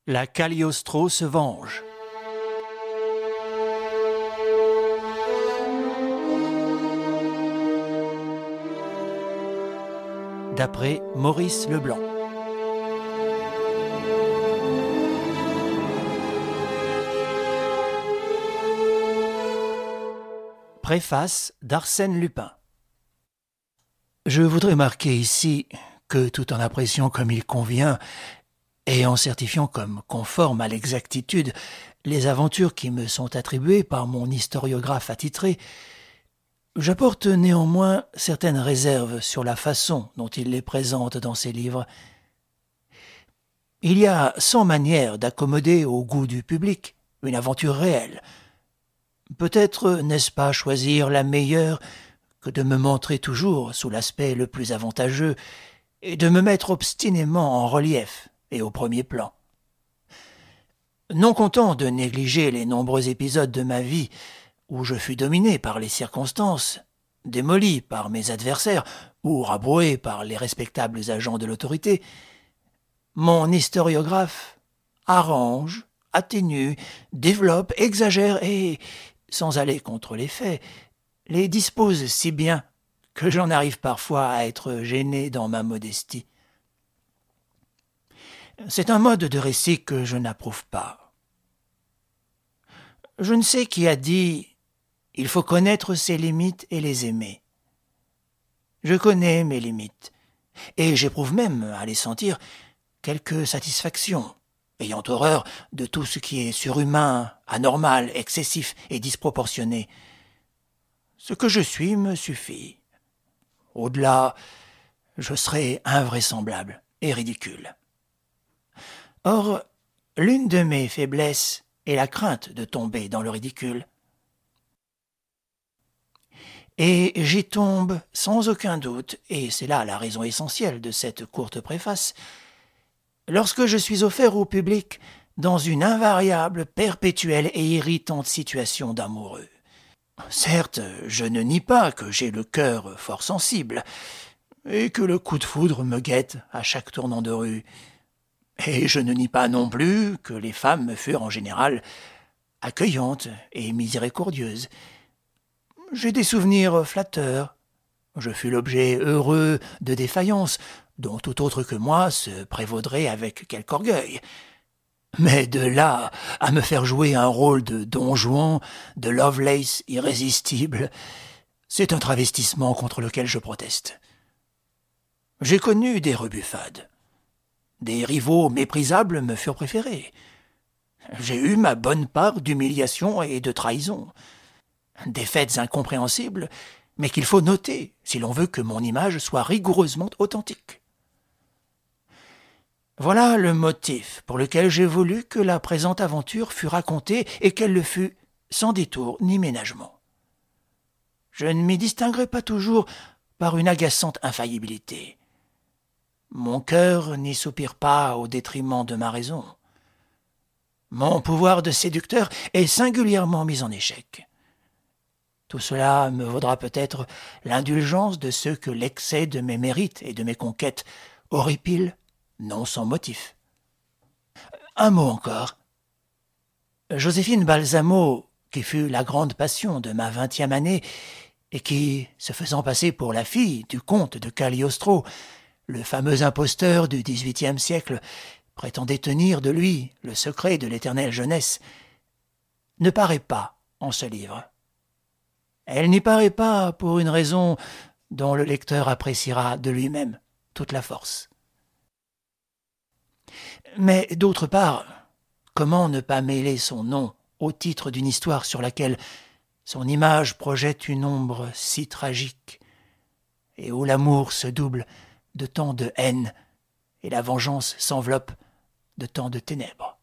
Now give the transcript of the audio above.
La Cagliostro se venge. D'après Maurice Leblanc. Préface d'Arsène Lupin. Je voudrais marquer ici que, tout en appréciant comme il convient et en certifiant comme conforme à l'exactitude les aventures qui me sont attribuées par mon historiographe attitré, j'apporte néanmoins certaines réserves sur la façon dont il les présente dans ses livres. Il y a 100 manières d'accommoder au goût du public une aventure réelle. Peut-être n'est-ce pas choisir la meilleure que de me montrer toujours sous l'aspect le plus avantageux et de me mettre obstinément en relief et au premier plan. Non content de négliger les nombreux épisodes de ma vie où je fus dominé par les circonstances, démoli par mes adversaires ou rabroué par les respectables agents de l'autorité, mon historiographe arrange, atténue, développe, exagère et, sans aller contre les faits, les dispose si bien que j'en arrive parfois à être gêné dans ma modestie. C'est un mode de récit que je n'approuve pas. Je ne sais qui a dit « il faut connaître ses limites et les aimer ». Je connais mes limites, et j'éprouve même, à les sentir, quelque satisfaction, ayant horreur de tout ce qui est surhumain, anormal, excessif et disproportionné. Ce que je suis me suffit. Au-delà, je serai invraisemblable et ridicule. Or, l'une de mes faiblesses est la crainte de tomber dans le ridicule. Et j'y tombe sans aucun doute, et c'est là la raison essentielle de cette courte préface, lorsque je suis offert au public dans une invariable, perpétuelle et irritante situation d'amoureux. Certes, je ne nie pas que j'ai le cœur fort sensible, et que le coup de foudre me guette à chaque tournant de rue. Et je ne nie pas non plus que les femmes me furent en général accueillantes et miséricordieuses. J'ai des souvenirs flatteurs. Je fus l'objet heureux de défaillances, dont tout autre que moi se prévaudrait avec quelque orgueil. Mais de là à me faire jouer un rôle de Don Juan, de Lovelace irrésistible, c'est un travestissement contre lequel je proteste. J'ai connu des rebuffades. Des rivaux méprisables me furent préférés. J'ai eu ma bonne part d'humiliation et de trahison. Des faits incompréhensibles, mais qu'il faut noter si l'on veut que mon image soit rigoureusement authentique. Voilà le motif pour lequel j'ai voulu que la présente aventure fût racontée et qu'elle le fût sans détour ni ménagement. Je ne m'y distinguerai pas toujours par une agaçante infaillibilité. Mon cœur n'y soupire pas au détriment de ma raison. Mon pouvoir de séducteur est singulièrement mis en échec. Tout cela me vaudra peut-être l'indulgence de ceux que l'excès de mes mérites et de mes conquêtes horripile, non sans motif. Un mot encore. Joséphine Balsamo, qui fut la grande passion de ma 20e année, et qui, se faisant passer pour la fille du comte de Cagliostro, le fameux imposteur du XVIIIe siècle, prétendait tenir de lui le secret de l'éternelle jeunesse, ne paraît pas en ce livre. Elle n'y paraît pas pour une raison dont le lecteur appréciera de lui-même toute la force. Mais d'autre part, comment ne pas mêler son nom au titre d'une histoire sur laquelle son image projette une ombre si tragique, et où l'amour se double de tant de haine et la vengeance s'enveloppe de tant de ténèbres.